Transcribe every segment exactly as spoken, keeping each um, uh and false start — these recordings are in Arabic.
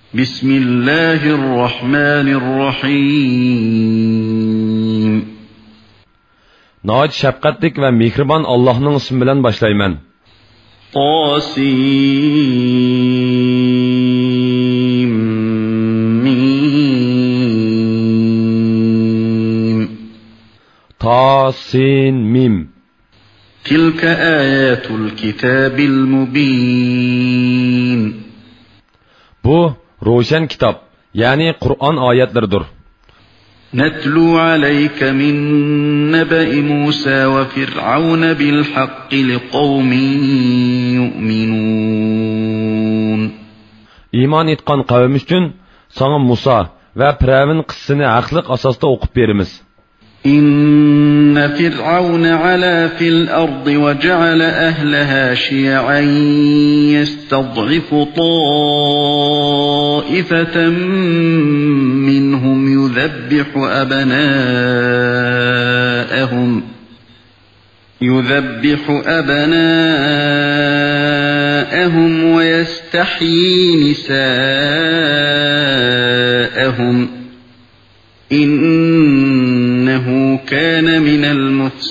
Bismillahirrahmanirrahim. Nəhayət şəfqətlik və mehriban Allah'ın ismi bilan başlayman. Tasim mim. Tasin mim. Tilka ayatul kitabil mubin. Bu roşan kitap, yani Kur'an ayetleridir. Netlu aleyke min nebe'i Musa ve Fir'aun bil haqqi li qavmin yu'minun. İman etkan kavim üçün sana Musa ve Firavun kıssını haqliq asasda okup berimiz. İnne Fir'aun ala fil ardı ve ceale ehleha şi'an yestad'ifu taifeten minhum yuzebbihu abnâehum yuzebbihu abnâehum ve yestahyi nisâehum İnnehu kâne minel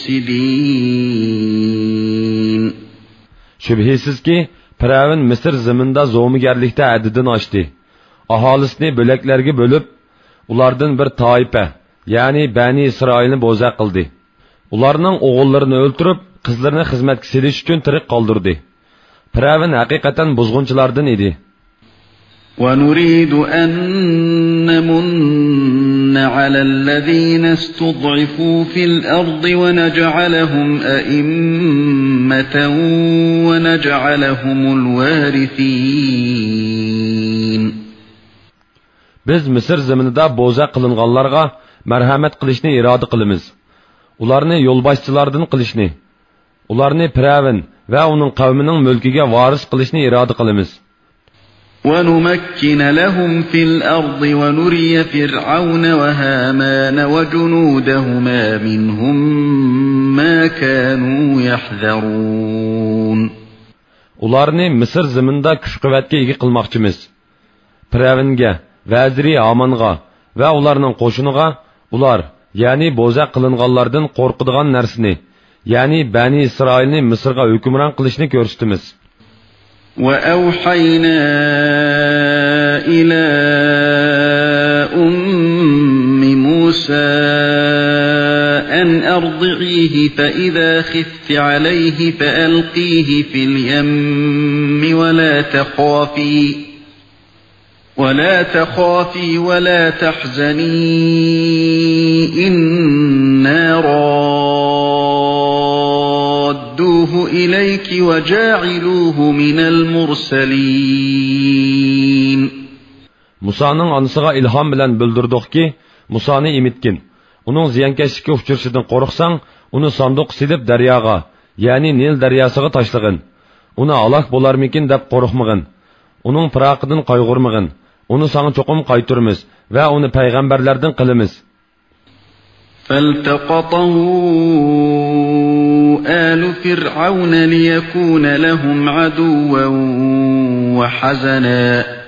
mufsidin. Şübhisiz ki Firavun Mısır zimində zomigerlikdə adidini açdı. Ahalisini böləklərə bölüb, ulardan bir taife, yani Bani İsrailni boza qıldı. Ularning oğullarını öldürüp, qızlarını xizmətə selish üçün tirik qaldırdı. Firavun haqiqatan buzğunchilardan idi. وَنُرِيدُ أَن نَّمُنَّ عَلَى الَّذِينَ اسْتُضْعِفُوا فِي الْأَرْضِ وَنَجْعَلَهُمْ أَئِمَّةً وَنَجْعَلَهُمُ الْوَارِثِينَ. Biz Mısır zaminida boza qılınğanlarga merhamet qilishni iroda qilamiz. Ularni yo'lboshchilardan qilishni, ularni Firavun va uning qavmining mulkiga varis qilishni iroda qilamiz. وَنُمَكِّنَ لَهُمْ فِي الْأَرْضِ وَنُرِيَ فِرْعَوْنَ وَهَامَانَ وَجُنُودَهُمَا مِنْهُمْ مَا كَانُوا يَحْذَرُونَ. Ularni Mısır zaminida kuch-quvvatga ega qilmoqchimiz. Firavunga, vaziri Hamonga va ularning qo'shiniga ular, ya'ni bo'za qilinganlardan qo'rqadigan narsani, ya'ni Bani İsrailni Misrga hukmron qilishni ko'rsatamiz. وَأَوْحَيْنَا إِلَى أُمِّ مُوسَى أَنْ أَرْضِعِيهِ فَإِذَا خِفْتِ عَلَيْهِ فَأَلْقِيهِ فِي الْيَمِّ وَلَا تَخَافِي وَلَا تَخَافِي وَلَا تَحْزَنِي إِنَّا رَادُّوهُ إِلَيْكِ وَجَاعِلُوهُ مِنَ الْمُرْسَلِينَ. Musa'nın anısıga ilham bilen bildirdik ki, Musa'nı imitkin. Onun ziyankeşlikka uçuruşundan qo'rqsang, uni sanduq silib daryoga, ya'ni Nil daryosiga tashlag'in. Uni halok bo'larmikin deb qo'rqmag'in. Uning firoqidan qayg'urmag'in. Uni sana cho'qim qaytaramiz va uni payg'ambarlardan qilamiz. فَالْتَقَطَهُ آلُ فِرْعَوْنَ لِيَكُونَ لَهُمْ عَدُوًّا وَحَزَنًا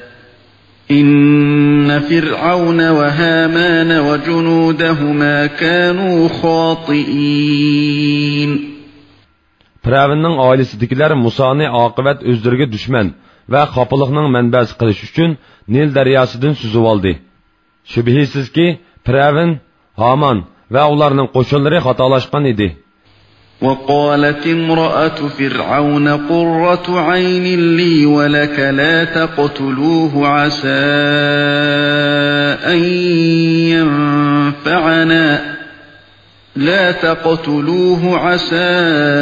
إِنَّ فِرْعَوْنَ وَهَامَانَ وَجُنُودَهُمَا كَانُوا خَاطِئِينَ. Firavunning oilasidagilar Musa'ni oqibat o'zlariga dushman va xafalikning manbasi qilish uchun Nil daryosidan suzib oldi. Shubhisizki Firavun, Haman va ularning qo'shinlari xatolashgan edi. وَقَالَتِ امْرَأَةُ فِرْعَوْنَ قُرَّةُ عَيْنٍ لِّي وَلَكَ لَا تَقْتُلُوهُ عَسَىٰ أَن يَنفَعَنَا لَا تَقْتُلُوهُ عَسَىٰ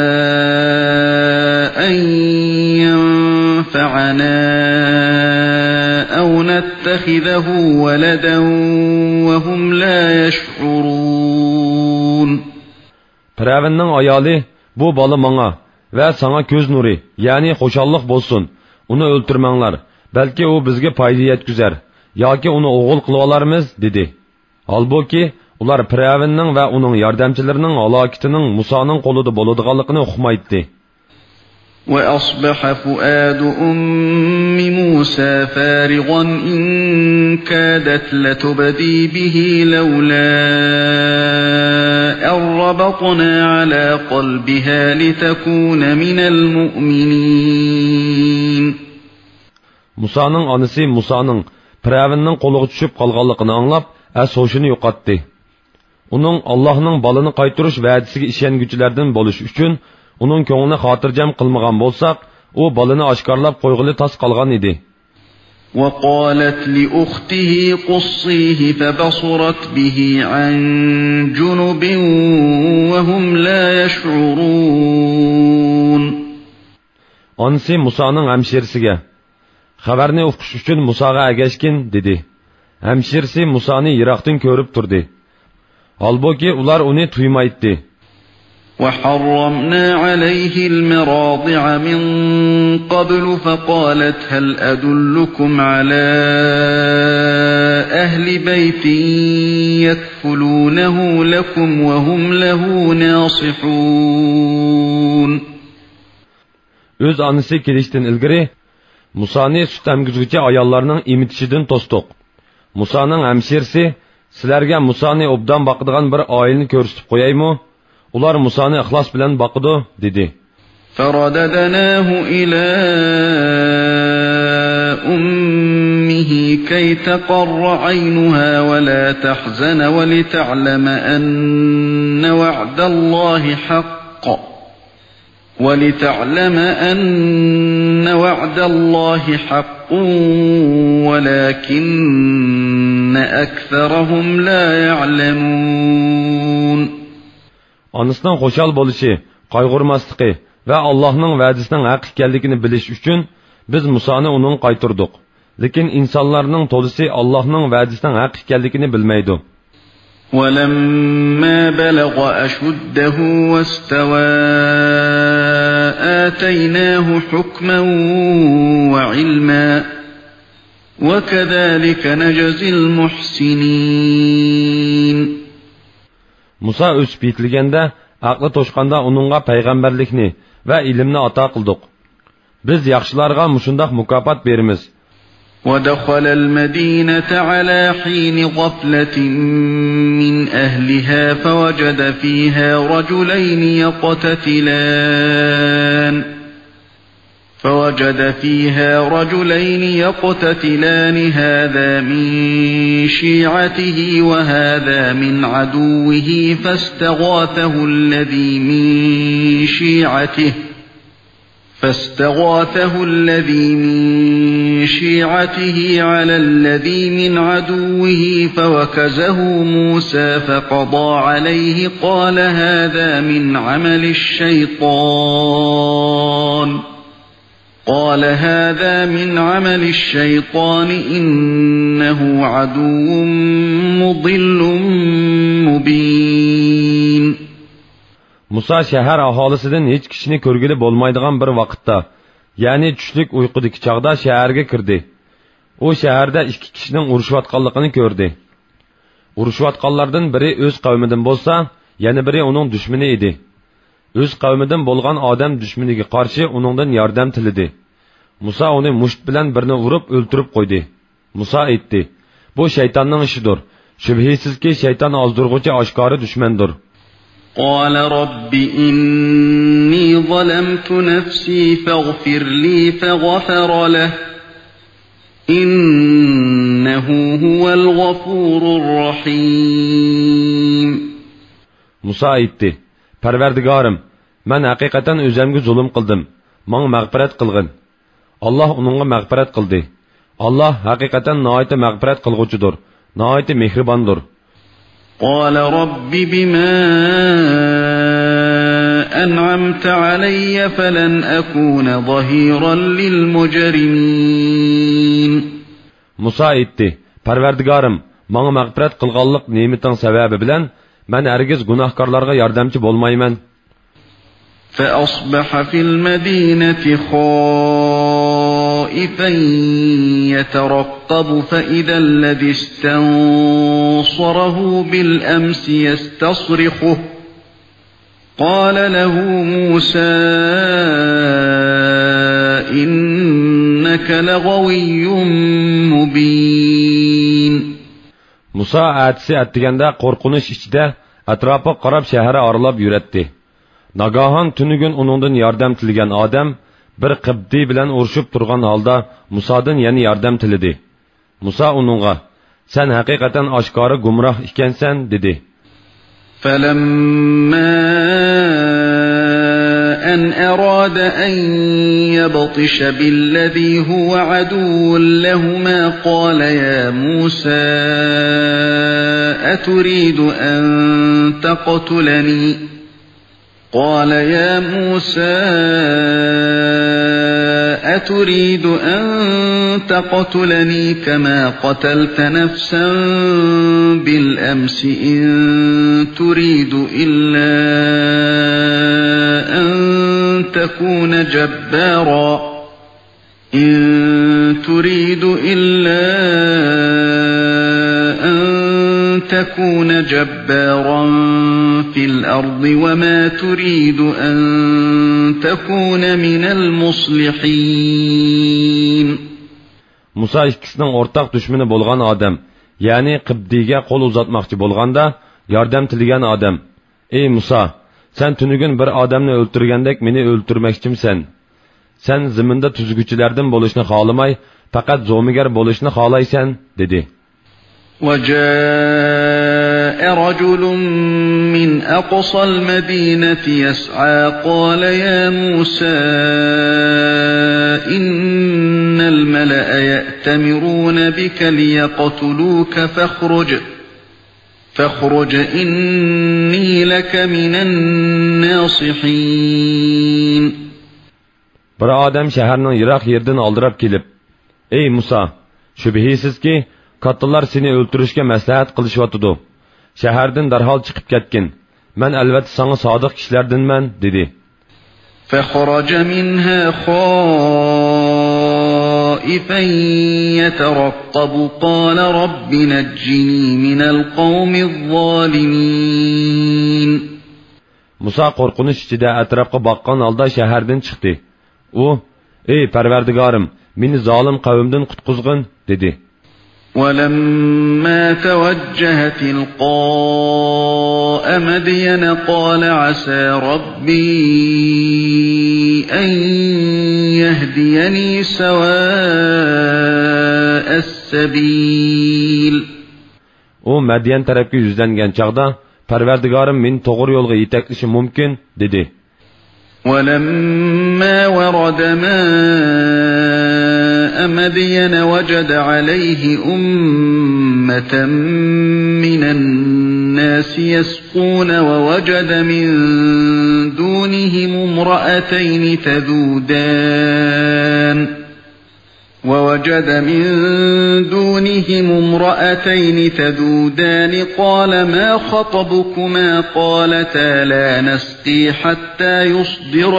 أَن يَنفَعَنَا أَوْ نَتَّخِذَهُ وَلَدًا وَهُمْ لَا يَشْعُرُونَ. Firavunning ayoli, bu bola menga va sana ko'z nuri, ya'ni xo'shallik bo'lsin. Uni o'ltirmanglar, balki u bizga foyda yetkazar yoki uni o'g'il qilib olarmiz dedi. Holbuki ular Firavunning va uning yordamchilarining halokatining Musoning qo'lida bo'ladiganligini uqmaydi. وأصبح فؤاد أم موسى فارغا إن كادت لتبدي به لولا أن ربطنا على قلبها لتكون من المؤمنين. Musa'nın anısı Musa'nın Firavunның qoluğa düşüp qalğanlığını anlap, əs hoşunu yo'qotdi. Uning Allohning balını qaytarish va'dasiga ishonguvchilardan bo'lish uchun uning ko'nglini xotirjam qilmagan bo'lsak, u balını oshkorlab qo'yg'ili tas qolgan edi. وقالت لأخته قصيه فبصرت به عن جنب وهم لا يشعرون. Anısı Musa'nın hemşirisiga xabarni o'qish uchun Musaga agashkin dedi. Hemşirisi Musa'ni yiroqdan ko'rib turdi. Halbuki ular uni tuymaydi. وحرمنا عليه المراضع من قبل فقالت هل أدلكم على أهل بيت يكفلونه لكم وهم له ناصحون. Öz anısı kelishdan ilgari Musa'ni süt emgizgüchi ayollarning imitishidan to'sdiq. Musa'ning hamshirisi sizlarga Musa'ni obdan boqadigan bir oilani ko'rsatib qo'yaymi? Ular Musa'ni ixlos bilan boqidi dedi. فرددناه إلى أمه كي تقر عينها ولا تحزن ولتعلم أن وعد الله حق ولتعلم أن وعد الله حق ولكن أكثرهم لا يعلمون. Anısının xoşal bo'lishi, qayg'urmasligi va Allohning va'dasining haq ekanligini bilish uchun biz Musa'ni uning qaytardik. Lekin insonlarning to'lisi Allohning va'dasining haq ekanligini bilmaydi. وَلَمَّا بَلَغَ أَشُدَّهُ وَاسْتَوَى آتَيْنَاهُ حُكْمًا وَعِلْمًا وَكَذَلِكَ نَجْزِي الْمُحْسِنِينَ. Musa o'sib yetilganda, aqli to'shqanda uningga payg'ambarlikni va ilmni ato qildik. Biz yaxshilarga mushundaq mukofot beramiz. ودخل المدينة على حين غفلة من أهلها فوجد فيها رجلين يقتتلان فوجد فيها رجلين يقتتلان هذا من شيعته وهذا من عدوه فاستغاثه الذي من شيعته فاستغاثه الذي من شيعته على الذي من عدوه فوكزه موسى فقضى عليه قال هذا من عمل الشيطان قال هذا من عمل الشيطان إنه عدو مضل مبين. Musa shahar aholisidan hech kishini ko'rgili bo'lmaydigan bir vaqtda, ya'ni tushlik uyqudagi chaqda shaharga kirdi. U shaharda ikki kishining urushayotganligini ko'rdi. Urushayotganlardan biri o'z qavmidan bo'lsa, yana biri uning dushmani edi. O'z qavmidan bo'lgan odam dushmaniga qarshi uningdan yordam tiladi. Musa uni musht bilan birini urib o'ltirib qo'ydi. Musa aytdi: "Bu shaytonning ishidir. Shubhisizki shayton ozdirg'uchi oshkora dushmandir." قال رب إني ظلمت نفسي فاغفر لي فغفر له إنه هو الغفور الرحيم. Musa aytdi: "Parvardigorim, men haqiqatan o'zimga zulm qildim. Menga mag'firat qilgin." Alloh uningga mag'firat qildi. Alloh haqiqatan nihoyat mag'firat qilguvchidir, nihoyat mehribondir. قال رب بما أنعمت علي فلن أكون ظهيرا للمجرمين. Musa aytdi: "Parvardigorim, menga mag'firat qilganlik ne'mating sababi bilan men hargiz gunohkorlarga yordamchi bo'lmayman." فأصبح في المدينة خائفا يترقب فإذا الذي استنصره بالأمس يستصرخه قال له موسى إنك لغوي مبين. Musa atisi attiganda qo'rqinish ichida atrofiga qarab shahar oralab yuratdi. Nagahan tunugun uningdan yordam tilgan odam bir qibdi bilan urushib turgan holda Musodan yana yordam tilidi. Musa uningga sen haqiqatan oshkora gumroh ekansan dedi. فَلَمَّا أَنْ أَرَادَ أَنْ يَبْطِشَ بِالَّذِي هُوَ عَدُوٌّ لَهُمَا قَالَ يَا مُوسَى أَتُرِيدُ أَنْ تَقْتُلَنِي قَالَ يَا مُوسَى أَتُرِيدُ أَنْ تَقْتُلَنِي كَمَا قَتَلْتَ نَفْسًا بِالْأَمْسِ إِنْ تُرِيدُ إِلَّا أَنْ تَكُونَ جَبَّارًا إِنْ تُرِيدُ إِلَّا أَنْ تَكُونَ جَبَّارًا في الأرض وما تريد أن تكون من المصلحين. Musa ikkisining o'rtaq dushmani bo'lgan odam, ya'ni Qibdiga qo'l uzatmoqchi bo'lganda yordam tilgan odam. Ey Musa, sen tunugun bir odamni o'ltirgandek meni o'ltirmoqchimsan. Sen zaminda tuzguchilardan bo'lishni xohlamay, faqat zo'migar bo'lishni xohlaysan, dedi. وَجَاءَ رَجُلٌ مِّنْ أَقْصَى الْمَدِينَةِ يَسْعَى قَالَ يَا مُوسَى إِنَّ الْمَلَأَ يَأْتَمِرُونَ بِكَ لِيَقْتُلُوكَ فَاخْرُجْ فَاخْرُجْ إِنِّي لَكَ مِنَ النَّاصِحِينَ. Bir odam shaharning yiroq yerdan oldirab kelib, ey Musa, shubhisizki kattalar seni o'ltirishga maslahat qilishyotidi. Shahardan darhol chiqib ketgin. Men albatta sana sodiq kishilardanman, dedi. فَخَرَجَ مِنْهَا خَائِفًا يَتَرَقَّبُ قَالَ رَبِّ نَجِّنِي مِنَ الْقَوْمِ الظَّالِمِينَ. Musa qo'rqinish ichida atrofga boqqan holda shahardan chiqdi. U, ey Parvardigorim, meni zolim qavmdan qutqizgin, dedi. وَلَمَّا تَوَجَّهَ تِلْقَاءَ مَدْيَنَ قَالَ عَسَى رَبِّي أَنْ يَهْدِيَنِي سَوَاءَ السَّبِيلِ. O Madyan tarafga yuzlangan chaqda Parvardigorim meni to'g'ri yo'lga yetaklishi mumkin, dedi. وَلَمَّا وَرَدَ مَاءَ مَدْيَنَ وَجَدَ عَلَيْهِ أُمَّةً مِّنَ النَّاسِ يَسْقُونَ وَوَجَدَ مِن دُونِهِمُ امْرَأَتَيْنِ تَذُودَانِ وَوَجَدَ مِن دُونِهِمُ امْرَأَتَيْنِ تَذُودَانِ قَالَ مَا خَطْبُكُمَا قَالَتَا لَا نَسْقِي حَتَّى يُصْدِرَ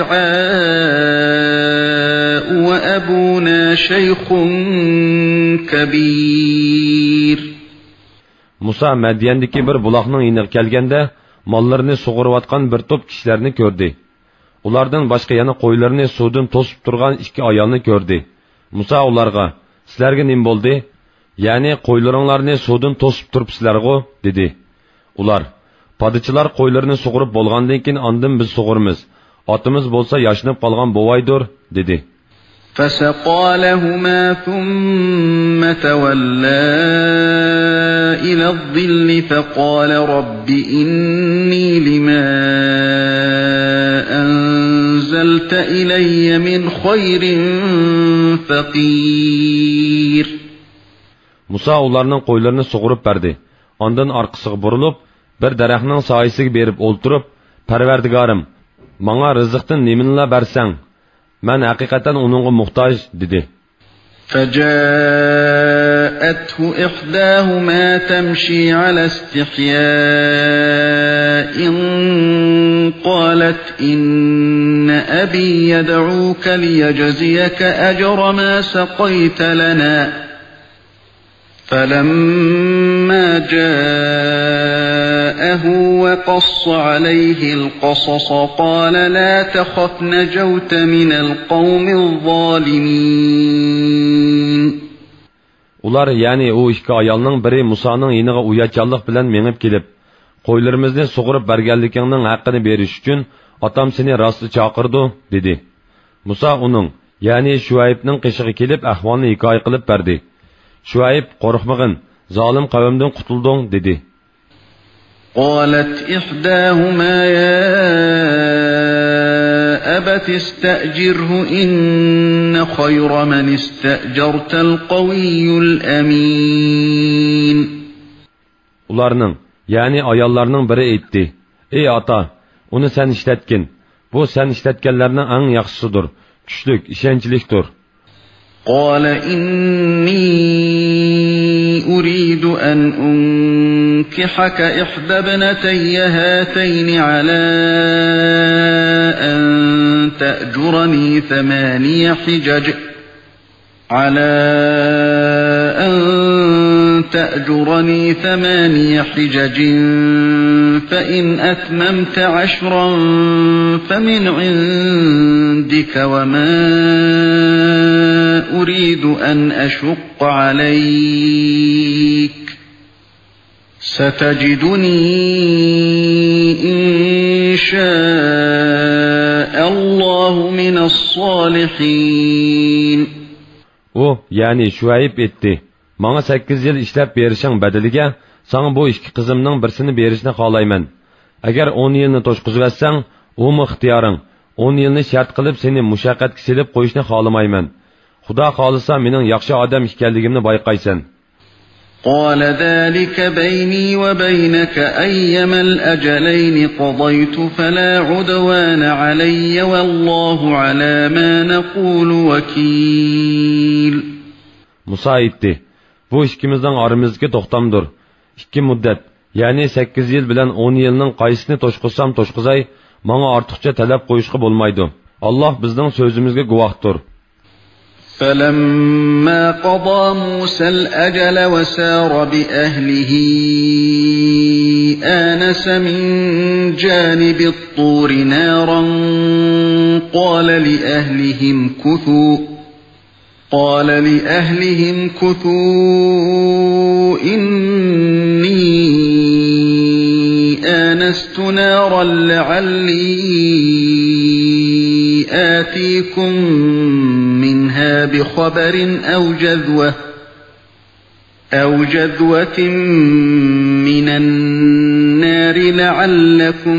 الرِّعَاءُ وَأَبُونَا شَيْخٌ كَبِيرٌ. Musa Madiyandagi bir buloqning yeniga kelganda mollarini sug'urayotgan bir to'p kishilarni ko'rdi. Ulardan boshqa yana qo'ylarni suvdan to'sib turgan ikki ayolni ko'rdi. Musa ularga, sizlarga nim bo'ldi? Ya'ni qo'ylaringlarni suvdan to'sib turibsizlar-ku, dedi. Ular, padichilar qo'ylarini sug'urib bo'lgandan keyin ondan biz sug'urmiz. Otimiz bo'lsa yashnab qolgan bo'vaydir, dedi. فَسَقَى لَهُمَا ثُمَّ تَوَلَّى إِلَى الظِّلِّ فَقَالَ رَبِّ إِنِّي لِمَا أَنزَلْتَ إِلَيَّ مِنْ خَيْرٍ فَقِيرٌ. Musa ularning qo'ylarini sug'urib berdi. Ondan orqasiga burilib, bir daraxtning soyasiga berib o'ltirib, Parvardigorim, menga rizqdan nimani bersang, men haqiqatan uningga muhtoj, dedi. فَجَاءَتْهُ إِحْدَاهُمَا تَمْشِي عَلَى اسْتِحْيَاءٍ قَالَتْ إِنَّ أَبِي يَدْعُوكَ لِيَجْزِيَكَ أَجْرَ مَا سَقَيْتَ لَنَا فَلَمَّا جَاءَهُ وَقَصَّ عَلَيْهِ الْقَصَصَ قَالَ لَا تَخَفْ نَجَوْتَ مِنَ الْقَوْمِ الظَّالِمِينَ. Ular, yani o ikki ayolning biri Musoning yeniga uyatchanlik bilan mengib kelib, qo'ylarimizni sug'urib berganligingning haqqini berish uchun otam seni rosti chaqirdi, dedi. Muso uning, yani Shuaybning qishig'i kelib ahvolni hikoya qilib berdi. Shuayb, qo'rqmag'in, zolim qavmdan qutulding, dedi. قالت إحداهما يا أبت استأجره إن خير من استأجرت القوي الأمين. Ularning, yani ayollarning biri aytdi: "Ey ata, uni sen ishlatgin. Bu sen ishlatganlarning eng yaxshisidir, kuchlik, ishonchlikdir." قال إني أريد أن أنكحك إحدى ابنتي هاتين على أن تأجرني ثماني حجج على أن تأجرني ثماني حجج فإن أتممت عشرا فمن عندك وما أريد أن أشق عليك ستجدني إن شاء الله من الصالحين. O, yani Shuayb etdi: "Bana sakkiz yil ishlab berishing badaliga sana bu ikki qizimning birisini berishni xohlayman. Agar o'n yilni to'shqizib etsang, u mu ixtiyoring. o'n yilni shart qilib seni mushaqqatga silib qo'yishni xohlamayman. Xudo xolisa mening yaxshi odam ekanligimni bayqaysan." قال ذلك بيني وبينك أيما الأجلين قضيت فلا عدوان علي والله على ما نقول وكيل. Musa aytdi: "Bu ikkimizning oramizdagi to'xtamdir. ikki muddat, ya'ni sakkiz yil bilan o'n yilning qaysini to'shqizsam to'shqizay, menga ortiqcha talab qo'yishga bo'lmaydi. Alloh bizning so'zimizga guvohdir." فَلَمَّا قَضَى مُوسَى الْأَجَلَ وَسَارَ بِأَهْلِهِ آنَسَ مِنْ جَانِبِ الطُّورِ نَارًا قَالَ لِأَهْلِهِ امْكُثُوا قَالَ لِأَهْلِهِ امْكُثُوا إِنِّي آنَسْتُ نَارًا لَعَلِّي آتِيكُمْ منها بخبر أو جذوة أو جذوة من النار لعلكم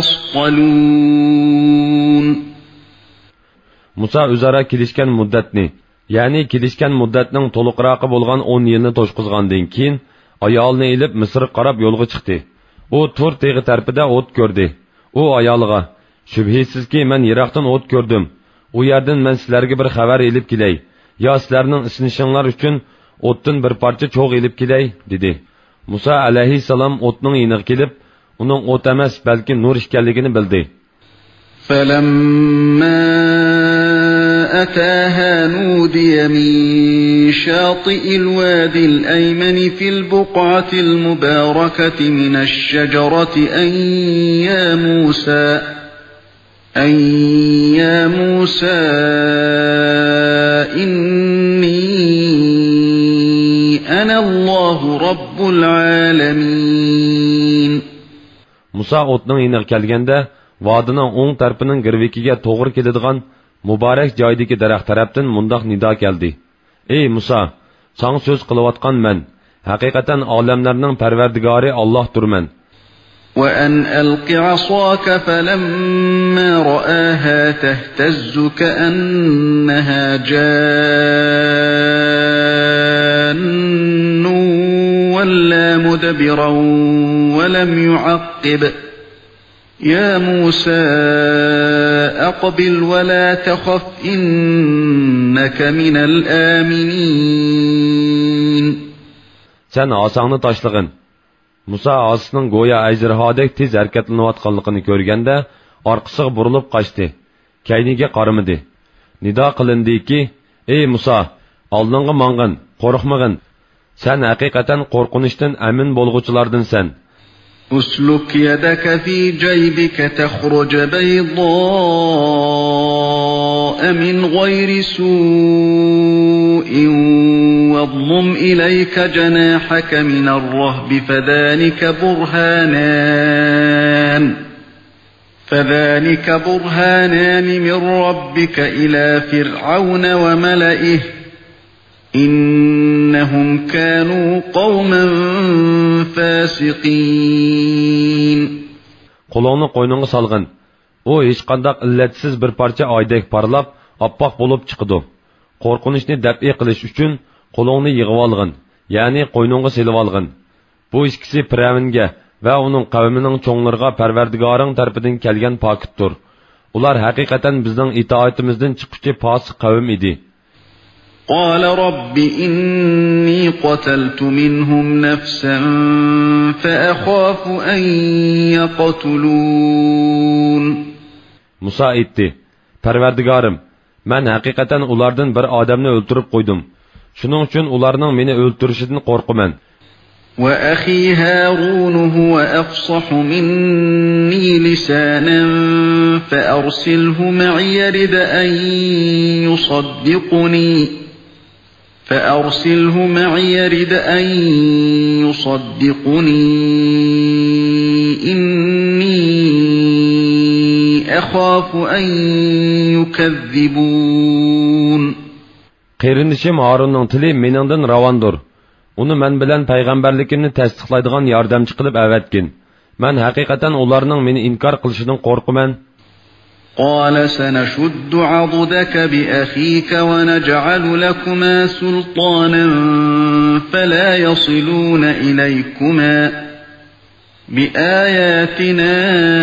تصطلون. Musa o'zaro kelishgan muddatni, ya'ni kelishgan muddatning to'liqroqi bo'lgan o'n yilni to'shqizgandan keyin ayolni ilib Misrga qarab yo'lga chiqdi. U Tur teg'i tarafida o't ko'rdi. U ayolga: "Shubhisizki men Yiroqdan o't ko'rdim. U yerdan men sizlarga bir xabar elib kelay, yo sizlarning isinishinglar uchun o'tdan bir parcha cho'g' elib kelay", dedi. Musa alayhissalom o'tning yeniga kelib, uning o't emas, balki nur ekanligini bildi. فَلَمَّا أَتَاهَا نُودِيَ مِنْ شَاطِئِ الْوَادِ الْأَيْمَنِ فِي الْبُقْعَةِ الْمُبَارَكَةِ مِنَ الشَّجَرَةِ أَنْ يَا مُوسَى أَنْ يَا مُوسَى إِنِّي أَنَا اللَّهُ رَبُّ الْعَالَمِينَ. Musa o'tning yeniga kelganda, vodining o'ng tarafining girvikiga to'g'ri keladigan muborak joydagi daraxt tarafdan mundoq nido keldi: "Ey Musa, sana so'z qilayotgan men, haqiqatan olamlarning parvardigori Allohdirman. وَأَنْ أَلْقِ عَصَاكَ فَلَمَّا رَآهَا تَهْتَزُّ كَأَنَّهَا جَانٌّ وَلَّى مُدْبِرًا وَلَمْ يُعَقِّبْ يَا مُوسَى أَقْبِلْ وَلَا تَخَفْ إِنَّكَ مِنَ الْآمِنِينَ. Sen asangni tashlag'in. Musa asının go'yo ajrihodek tez harakatlanayotganligini ko'rganda orqasiga burilib qochdi. Kayniga qaramadi. Nido qilindiki: "Ey Musa, oldinga mang'in, qo'rqmag'in. Sen haqiqatan qo'rqinishdan amin bo'lg'uchilardansan. أسلك يدك في جيبك تخرج بيضاء من غير سوء واضمم إليك جناحك من الرهب فذلك برهانان فذلك برهانان من ربك إلى فرعون وملئه إنهم كانوا قوما فاسقين. Qo'lingni qo'yningga solg'in. U hech qanday illatsiz bir parcha oydek parlab, oppoq bo'lib chiqdi. Qo'rqinishni dab'i qilish uchun qo'lingni yig'ib olg'in, ya'ni qo'yningga selib olg'in. Bu ikkisi Firavunga va uning qavmining cho'nglariga Parvardigoring tarafidan kelgan pokitdir. Ular haqiqatan bizning itoatimizdan chiquvchi fosiq qavm edi. قال رب إني قتلت منهم نفسا فأخاف أن يقتلون. Musa aytdi: Parvardigorim, men haqiqatan ulardan bir odamni o'ldirib qo'ydim. Shuning uchun ularning meni o'ldirishidan qo'rqaman. وأخي هارون هو أفصح مني لسانا فأرسله معي يرد أن يصدقني فأرسله معي يرد أن يصدقني إني أخاف أن يكذبون. Qerinishim Harunning tili meningdan ravandır. Uni men bilan payg'ambarligimni tasdiqlaydigan yordamchi qilib avatgin. Men haqiqatan ularning meni inkor qilishidan qo'rqaman. قال سنشد عضدك بأخيك ونجعل لكما سلطانا فلا يصلون إليكما بآياتنا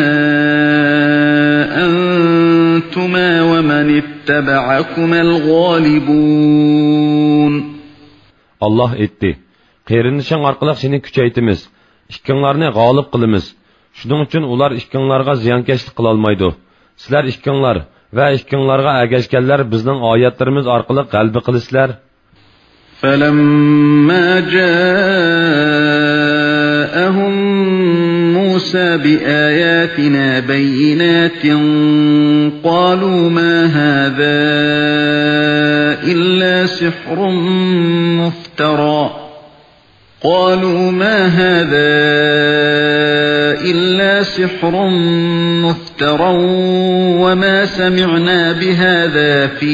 أنتما ومن اتبعكما الغالبون. Allah etti. Qerinishing orqali seni kuchaytimiz. Ikkinglarni g'olib qilamiz. Shuning uchun ular ikkinglarga ziyonkashlik qila olmaydi. Sizlar ikkinglar va ikkinglarga agashganlar bizning oyatlarimiz orqali g'alaba qilisizlar. فَلَمَّا جَاءَهُم مُوسَى بِآيَاتِنَا بَيِّنَاتٍ قَالُوا مَا هَذَا إِلَّا سِحْرٌ مُفْتَرًى قالوا ما هذا إلا سحر مفترى وما سمعنا بهذا في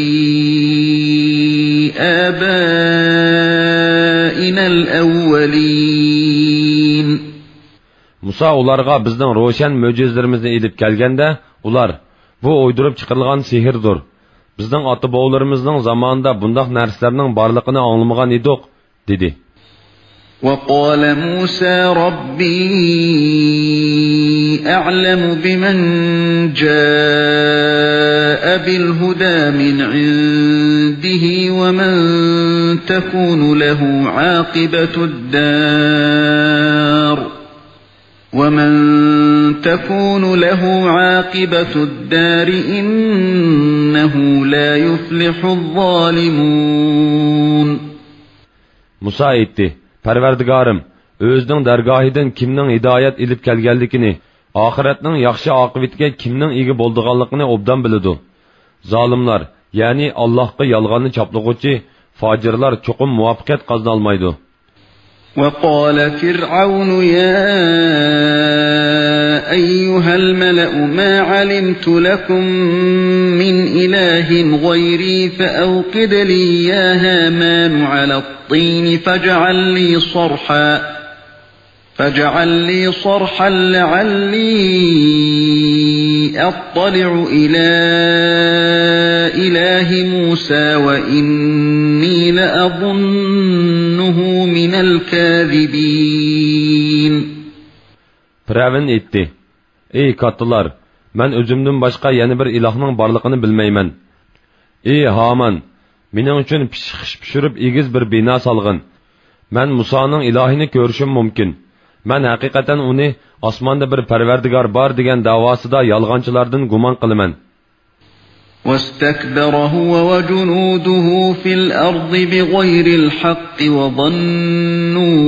آبائنا الأولين. Musa ularga bizning ro'shan mo'jizlarimizni elib kelganda, ular bu o'ydirib chiqarilgan sehrdir. Bizning ota-bobolarimizning zamonida bunday narsalarning borligini anglamagan edik, dedi. وقال موسى ربي أعلم بمن جاء بالهدى من عنده ومن تكون له عاقبة الدار ومن تكون له عاقبة الدار إنه لا يفلح الظالمون. Musa aytdi: Parvardigorim, o'zining dargohidan kimning hidoyat ilib kelganligini, oxiratning yaxshi oqibatiga kimning ega bo'lganligini obdan biladi. Zolimlar, ya'ni Allohga yolg'onni choplag'uvchi fojirlar cho'qim muvaffaqiyat qozona olmaydi. وقال فرعون يا أيها الملأ ما علمت لكم من إله غيري فأوقد لي يا هامان على الطين فاجعل لي صرحا فاجعل لي صرحا لعلي أطلع إلى إله موسى وإني لأظنه من الكاذبين. Firavun aytdi: Ey kattalar, men o'zimdan boshqa yana bir ilohning borligini bilmayman. Ey Haman, mening uchun pishqish pishirib egiz bir bino solg'in. Men Musoning ilohini ko'rishim mumkin. Men haqiqatan uni osmonda bir Parvardigor bor degan davosida yolg'onchilardan gumon qilaman. واستكبر هو وجنوده في الأرض بغير الحق وظنوا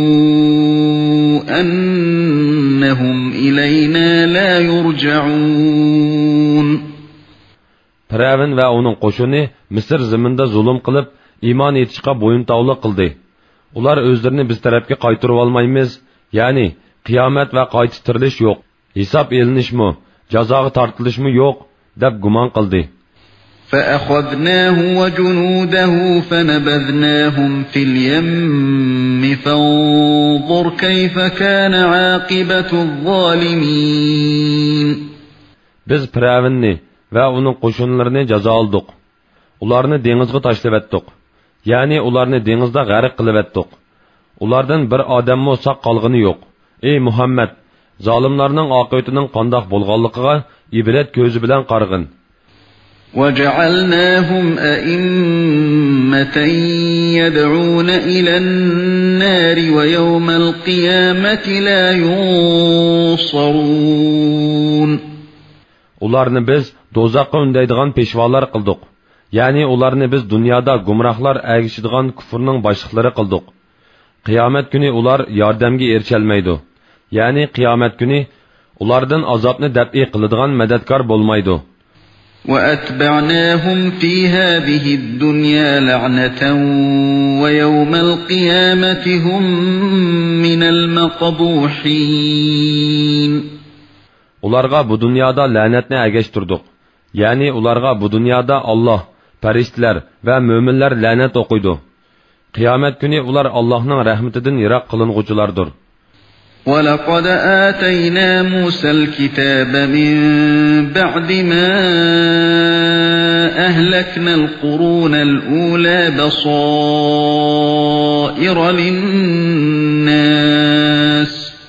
أنهم إلينا لا يرجعون. Firavun va uning qo'shini Misr zaminida zulm qilib, iymon etishga bo'yintovliq qildi. Ular o'zlarini biz tarafga qaytarib olmaymiz, ya'ni qiyomat va qayta tirilish yo'q, hisob elinishmi, jazoga tortilishmi yo'q deb gumon qildi. فأخذناه وجنوده فنبذناهم في اليم فانظر كيف كان عاقبة الظالمين. Biz Firavunni va uning qo'shinlarini jazo oldik. Ularni dengizga tashlab etdik. Ya'ni ularni dengizda g'arq qilib etdik. Ulardan bir odammo saq qolgani yo'q. Ey Muhammad, zolimlarning oqibatining qandoq bo'lganligiga ibrat ko'zi bilan qarg'in. وَجَعَلْنَاهُمْ أَئِمَّةً يَدْعُونَ إِلَى النَّارِ وَيَوْمَ الْقِيَامَةِ لَا يُنصَرُونَ. Ularni biz dozaqqa undaydigan peshvolar qildik. Ya'ni ularni biz dunyoda gumrohlar agishadigan kufrning boshliqlari qildik. Qiyomat kuni ular yordamga erisholmaydi. Ya'ni qiyomat kuni ulardan azobni dab'i qiladigan madadkor bo'lmaydi. وَأَتْبَعْنَاهُمْ فِي هَذِهِ الدُّنْيَا لَعْنَةً وَيَوْمَ الْقِيَامَةِ هُمْ مِنَ الْمَقْبُوحِينَ. Ularga bu dünyada la'natni agashtirdik. Ya'ni ularga bu dünyada Allah, farishtalar va mu'minlar la'nat o'qiydi. Qiyomat kuni ular Allohning rahmatidan yiroq qilinguchilardir. وَلَقَدْ آتَيْنَا مُوسَى الْكِتَابَ مِنْ بَعْدِ مَا أَهْلَكْنَا الْقُرُونَ الْأُولَى بَصَائِرَ لِلنَّاسِ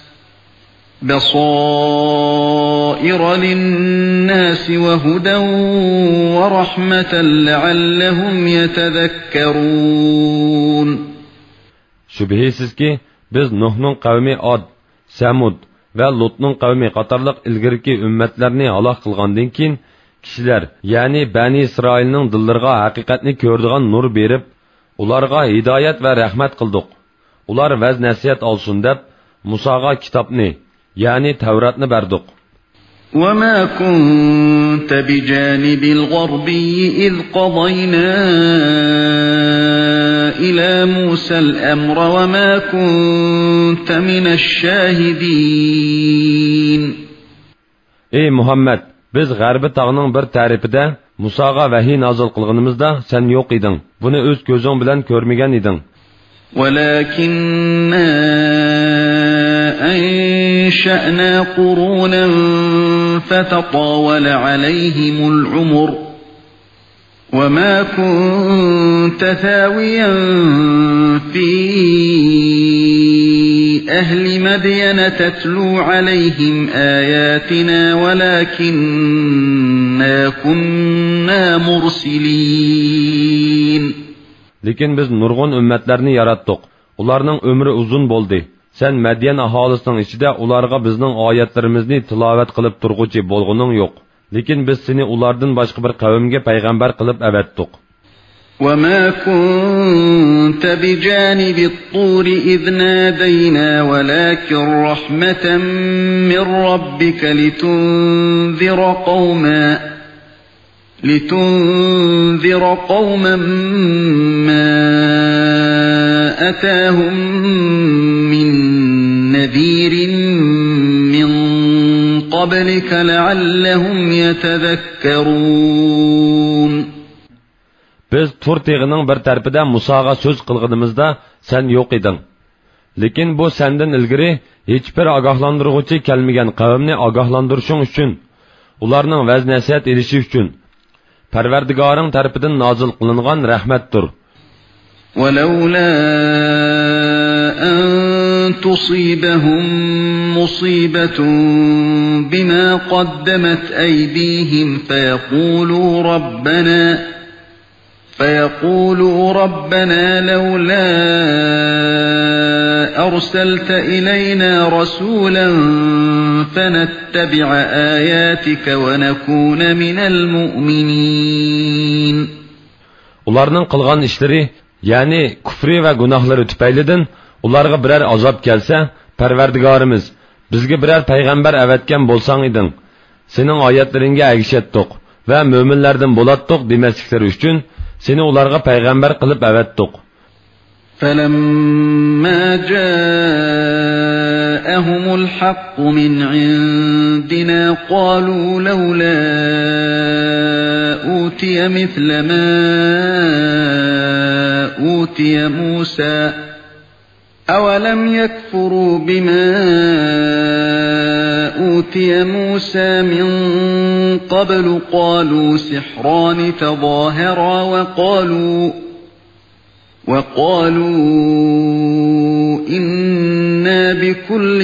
بَصَائِرَ لِلنَّاسِ وَهُدًى وَرَحْمَةً لَعَلَّهُمْ يَتَذَكَّرُونَ. Şübhisiz ki biz Nuh'nun kavmi Ad, Samud ve Lut'nun kavmi qatarlıq ilgirki ümmetlerini halak kılgandan keyin kişiler, yani Bani İsrail'nin dillerine haqiqatni ko'rdigan nur berib, ularga hidayet ve rahmet kıldık. Ular vaz nasihat olsun deb Musaga kitapni, yani Tevratni berdik. وَمَا كُنْتَ بِجَانِبِ الْغَرْبِيِّ إِذْ قَضَيْنَا إِلَى مُوسَى الْأَمْرَ وَمَا كُنْتَ مِنَ الشَّاهِدِينَ. Ey Muhammed, biz G'arbi tağının bir tarafida Musaga vahiy nazil qilganimizda sen yo'q eding. Buni o'z ko'zing bilan ko'rmagan eding. وَلَكِنَّا أَنشَأْنَا قُرُونًا فَتَطَاوَلَ عَلَيْهِمُ الْعُمُرُ وَمَا كُنْتَ ثَاوِيًا فِي أَهْلِ مَدْيَنَ تَتْلُو عَلَيْهِمْ آيَاتِنَا وَلَكِنَّا كُنَّا مُرْسِلِينَ. Lekin biz nurg'un ummatlarni yaratdik. Ularning umri uzun bo'ldi. Sen Madyan aholisinin içinde ularga bizning oyatlarimizni tilovat qilib turguchi bo'lguning yo'q. Lekin biz seni ulardan boshqa bir qavmga payg'ambar qilib avatdik. وَمَا كُنْتَ بِجَانِبِ الطُّورِ إِذْ نَادَيْنَا وَلَكِنْ رَحْمَةً مِّن رَّبِّكَ لِتُنذِرَ قَوْمًا لِتُنذِرَ قَوْمًا مَّا أَتَاهُم مِّن نَّذِيرٍ مِّن قَبْلِكَ لَعَلَّهُمْ يَتَذَكَّرُونَ. Biz Tur teğinin bir tarafida Musaga söz qilganimizda sen yo'q eding. Lekin bu senden ilgari hech bir ogohlantiruvchi kelmagan qavmni ogohlantirishing uchun, ularning vaz nasihat edishi uchun Parvardigoring tarafidan nozil qilingan rahmatdir. وَلَوْلَا أَن تُصِيبَهُم مُّصِيبَةٌ بِمَا قَدَّمَتْ أَيْدِيهِمْ فَيَقُولُوا رَبَّنَا فَيَقُولُوا رَبَّنَا لَوْلَا أَرْسَلْتَ إِلَيْنَا رَسُولًا فنتبع آياتك ونكون من المؤمنين. Ularning qilgan ishlari, ya'ni kufri va gunohlari tufaylidan ularga biror azob kelsa, Parvardigorimiz, bizga biror payg'ambar avatgan bo'lsang eding, sening oyatlaringga agishatdiq va mo'minlardan bo'latdiq demasliklari uchun seni ularga payg'ambar qilib avatdiq. فَلَمَّا جَاءَهُمُ الْحَقُّ مِنْ عِنْدِنَا قَالُوا لَوْلَا أُوتِيَ مِثْلَ مَا أُوتِيَ مُوسَى أَوَلَمْ يَكْفُرُوا بِمَا أُوتِيَ مُوسَى مِنْ قَبْلُ قَالُوا سِحْرَانِ تَظَاهَرَا وَقَالُوا وَقَالُوا إِنَّا بِكُلٍّ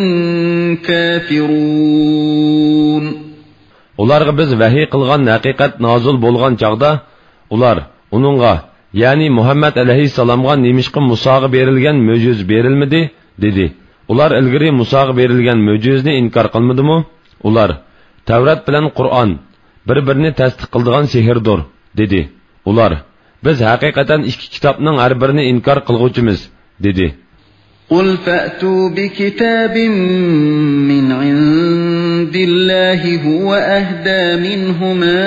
كَافِرُونَ. Ularga biz vahiy qilgan haqiqat nozil bo'lgan chaqda ular uningga, ya'ni Muhammad alayhissalomga nemishqa Musoga berilgan mo'jiz berilmidi dedi. Ular ilgari Musoga berilgan mo'jizni inkor qilmadimi? Ular Tavrat bilan Qur'on bir-birini tasdiq qiladigan sehrdir dedi. Ular biz haqiqatan ikki kitobning har birini inkor qilguvchimiz dedi. قُلْ فَأْتُوا بِكِتَابٍ مِّنْ عِندِ اللَّهِ هُوَ أَهْدَى مِنْهُمَا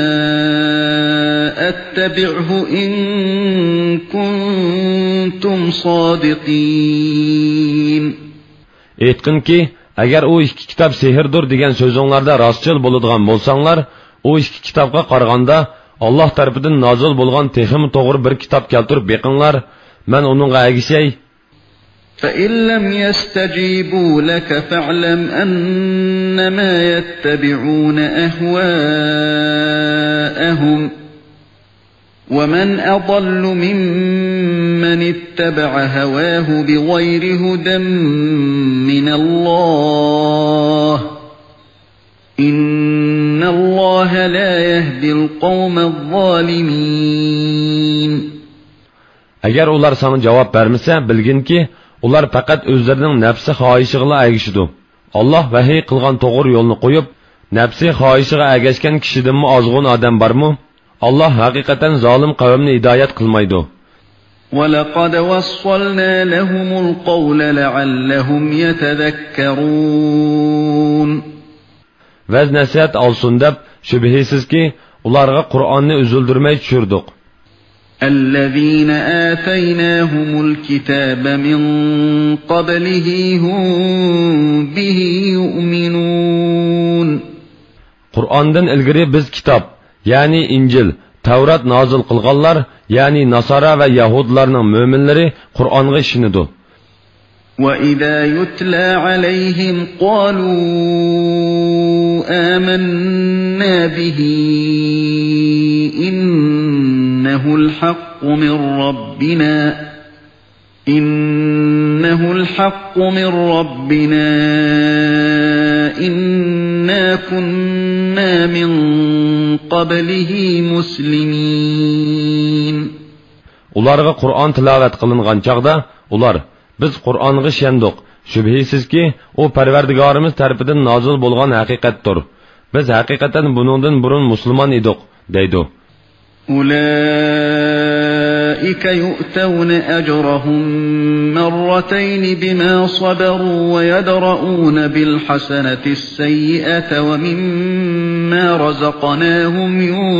أَتَّبِعْهُ إِن كُنتُمْ صَادِقِينَ. Aytqin ki, agar o ikki kitob sehrdir degan so'zinglarda rostchil bo'ladigan bo'lsanglar, o ikki kitobga qaraganda Allah tarafidan nozil bo'lgan texim to'g'ri bir kitob keltirib beqinglar, men uningga agishay. فَإِن لَّمْ يَسْتَجِيبُوا لَكَ فَاعْلَمْ أَنَّمَا يَتَّبِعُونَ أَهْوَاءَهُمْ وَمَنْ أَضَلُّ مِمَّنِ اتَّبَعَ هَوَاهُ بِغَيْرِ هُدًى مِّنَ اللَّهِ إِنَّ اللَّهَ لَا يَهْدِي الْقَوْمَ الظَّالِمِينَ. Agar ular sana javob bermasa, bilgin ki ular faqat o'zlarining nafsi xohishiga agishidi. Allah vahiy qilgan to'g'ri yo'lni qo'yib, nafsi xohishiga agashgan kishidanmi ozg'un odam bormi? Allah haqiqatan zolim qavmni hidoyat qilmaydi. وَلَقَدْ وَصَّلْنَا لَهُمُ الْقَوْلَ لَعَلَّهُمْ يَتَذَكَّرُونَ. Vaz nasihat olsun deb shubhisizki ularga Qur'onni uzildirmay tushirdik. الَّذِينَ آتَيْنَاهُمُ الْكِتَابَ مِنْ قَبْلِهِ هُمْ بِهِ يُؤْمِنُونَ. Qur'ondan ilgari biz kitob, ya'ni Injil, Tavrat nozil qilganlar, ya'ni Nasara va Yahudlarning mo'minlari Qur'onga ishonadi. وَإِذَا يُتْلَى عَلَيْهِمْ قَالُوا آمَنَّا بِهِ إِنَّهُ الْحَقُّ مِنْ رَبِّنَا إِنَّهُ الْحَقُّ مِنْ رَبِّنَا إِنَّا كُنَّا مِنْ قَبْلِهِ مُسْلِمِينَ. Ularga Qur'on tilovat qilingan chaqda ular biz Qur'onga ishondik. Shubhisizki, u Parvardigorimiz tarafidan nozil bo'lgan haqiqatdir. Biz haqiqatan buningdan burun musulmon edik, deydi. أُولَئِكَ يُؤْتَوْنَ أَجْرَهُم مَّرَّتَيْنِ بِمَا صَبَرُوا وَيَدْرَؤُونَ بِالْحَسَنَةِ السَّيِّئَةَ وَمِمَّا رَزَقْنَاهُمْ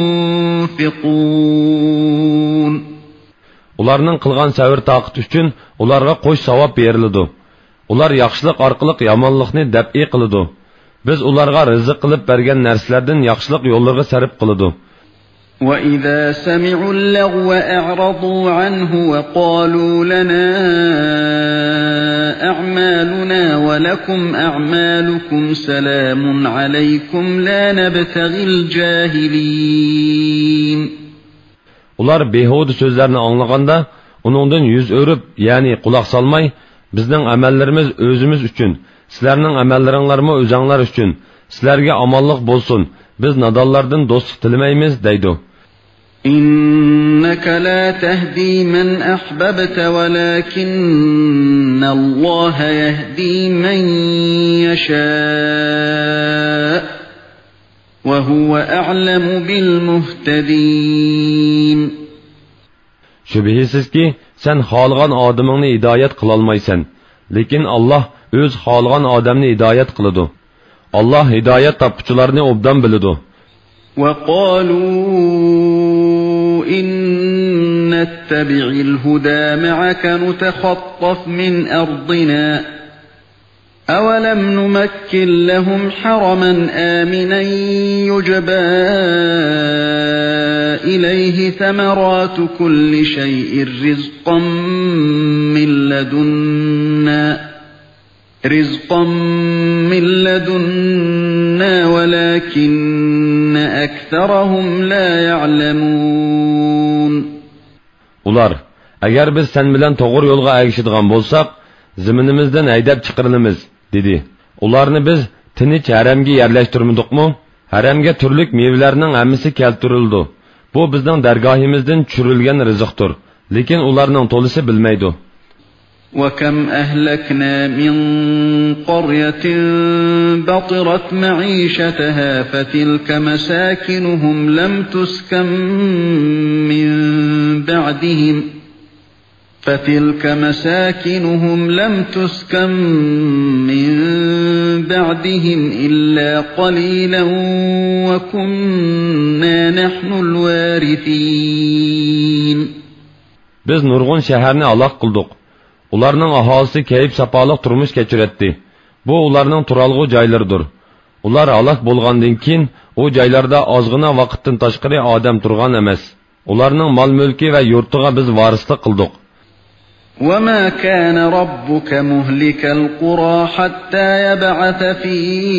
يُنْفِقُونَ. Ularning qilgan savr taqat uchun ularga qo'sh savob beriladi. Ular yaxshilik orqali yomonlikni dab'i qiladi. Biz ularga rizq qilib bergan narsalardan yaxshilik yo'llariga sarf qiladi. وَإِذَا سَمِعُوا اللَّغْوَ أَعْرَضُوا عَنْهُ وَقَالُوا لَنَا أَعْمَالُنَا وَلَكُمْ أَعْمَالُكُمْ سَلَامٌ عَلَيْكُمْ لَا نَبْتَغِي الْجَاهِلِينَ. Ular behuda so'zlarni anglaganda, uningdan yuz o'rib, ya'ni quloq solmay, bizning amallarimiz o'zimiz uchun, sizlarning amallaringlarmi o'zinglar uchun, sizlarga omonlik bo'lsin. Biz nadonlardan do'stlik tilamaymiz deydi. إنك لا تهدي من أحببت ولكن الله يهدي من يشاء وهو أعلم بالمهتدين. Şübihisiz ki sen xalgan adamını hidayet kılalmaysan. Lekin Allah öz xalgan adamını hidayet kılıdı. Allah hidayet tapıcılarını obdan bilidu. وَقَالُوا إِن نَّتَّبِعِ الْهُدَى مَعَكَ نُتَخَطَّفْ مِنْ أَرْضِنَا أَوَلَمْ نُمَكِّنْ لَهُمْ حَرَمًا آمِنًا يُجْبَى إِلَيْهِ ثَمَرَاتُ كُلِّ شَيْءٍ رِزْقًا مِّن لَّدُنَّا رِزْقًا مِّن لَّدُنَّا وَلَكِنَّ أَكْثَرَهُمْ لَا يَعْلَمُونَ. Ular, agar biz sen bilan to'g'ri yo'lga erishadigan bo'lsak, ziminimizdan haydab chiqarilamiz, dedi. Ularni biz tinch haramga yerlashtirmadikmi? Haramga turlik mevalarning hammasi keltirildi. Bu bizning dargohimizdan tushirilgan rizqdir, lekin ularning to'lisi bilmaydi. وَكَمْ أَهْلَكْنَا مِنْ قَرْيَةٍ بَطِرَتْ مَعِيشَتَهَا فَتِلْكَ مَسَاكِنُهُمْ لَمْ تُسْكَنْ مِنْ بَعْدِهِمْ فَتِلْكَ مَسَاكِنُهُمْ لَمْ تُسْكَنْ مِنْ بَعْدِهِمْ إِلَّا قَلِيلًا وَكُنَّا نَحْنُ الْوَارِثِينَ. Biz nurg'un shaharni aloq qildik. Ularning aholisi kayib sapoliq turmush kechiradi. Bu ularning turalg'u joylaridir. Ular aloq bo'lgandan keyin u joylarda ozgina vaqtdan tashqari odam turgan emas. Ularning mol-mulki va yurtiga biz varislik qildik. وَمَا كَانَ رَبُّكَ مُهْلِكَ الْقُرَى حَتَّى يَبْعَثَ فِي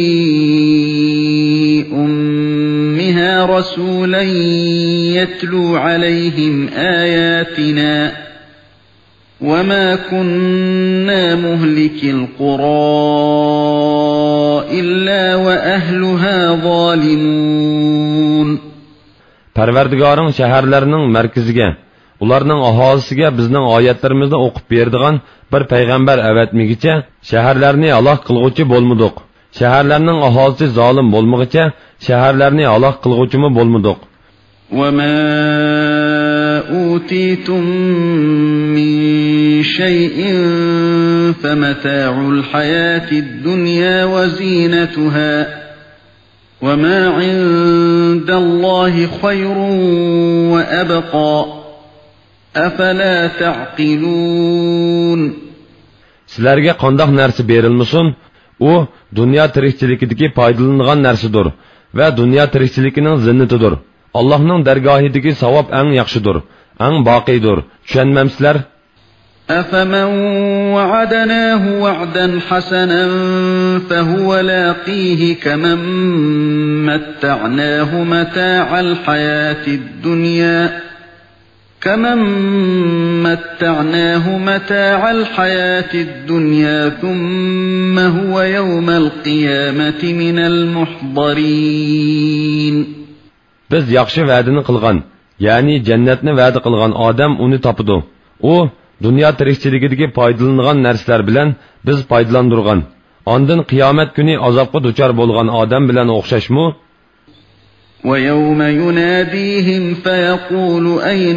أُمِّهَا رَسُولًا يَتْلُو عَلَيْهِمْ آيَاتِنَا وَمَا كُنَّا مُهْلِكِ الْقُرَى إِلَّا وَأَهْلُهَا ظَالِمُونَ. Parvardigoring shaharlarning markaziga, ularning aholisiga bizning oyatlarimizni o'qib beradigan bir payg'ambar avatmigicha shaharlarni aloq qilguvchi bo'lmadik. Shaharlarning aholisi zolim bo'lmagicha shaharlarni aloq qilguvchimi bo'lmadik. وَمَا أُوتِيتُم مِّن شَيْءٍ فَمَتَاعُ الْحَيَاةِ الدُّنْيَا وَزِينَتُهَا وَمَا عِندَ اللَّهِ خَيْرٌ وَأَبْقَى أَفَلَا تَعْقِلُونَ. Sizlarga qandoq narsa berilmasin, u dunyo tirikchiligidagi foydalanilgan narsadir va dunyo tirikchiligining zinnatidir. Allah'ның dargohidagi savob eng yaxshidir, eng boqiydir. Tushunmamsizlar? أَفَمَنْ وَعَدْنَاهُ وَعْدًا حَسَنًا فَهُوَ لَاقِيهِ كَمَنْ مَتَّعْنَاهُ مَتَاعَ الْحَيَاةِ الدُّنْيَا كَمَنْ مَتَّعْنَاهُ مَتَاعَ الْحَيَاةِ الدُّنْيَا ثُمَّ هُوَ يَوْمَ الْقِيَامَةِ مِنَ الْمُحْضَرِينَ. Biz yaxshi va'dani qilgan, ya'ni jannatni va'da qilgan odam uni topidi. U dunyo tirikchiligidagi foydalanilgan narsalar bilan biz foydalandirgan. Ondan qiyomat kuni azobga duchor bo'lgan odam bilan o'xshashmi? وَيَوْمَ يُنَادِيهِمْ فَيَقُولُ أَيْنَ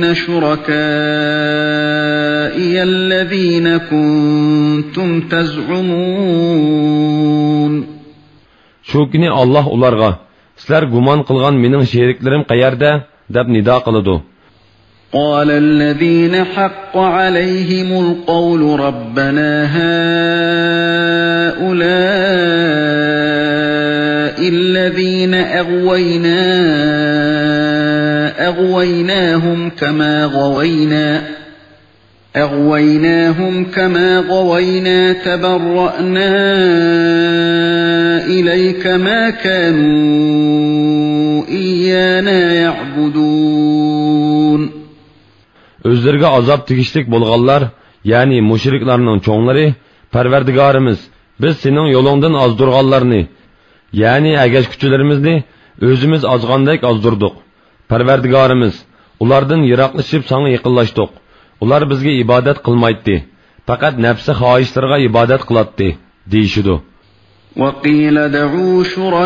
شُرَكَائِيَ الَّذِينَ كُنْتُمْ تَزْعُمُونَ. Shu kuni Allah ularga sizlar gumon qilgan mening sheriklarim qayerda deb nido qiladi. قال الذين حق عليهم القول ربنا هؤلاء الذين أغوينا أغويناهم كما غوينا أغويناهم كما غوينا تبرأنا إليك ما كانوا إيانا يعبدون. Özlerine azap tegishlik bo'lganlar, ya'ni mushriklarning cho'nglari, Parvardigorimiz, biz sening yo'lingdan ozdurganlarni, ya'ni agashkuchilarimizni o'zimiz ozgandek ozdirdik. Parvardigorimiz, Ulardan yiroqlashib sana yaqinlashdik. Ular bizga ibodat qilmaydi. Faqat nafsi xohishlarga ibodat qiladi, deyishidu. وقيل دعوا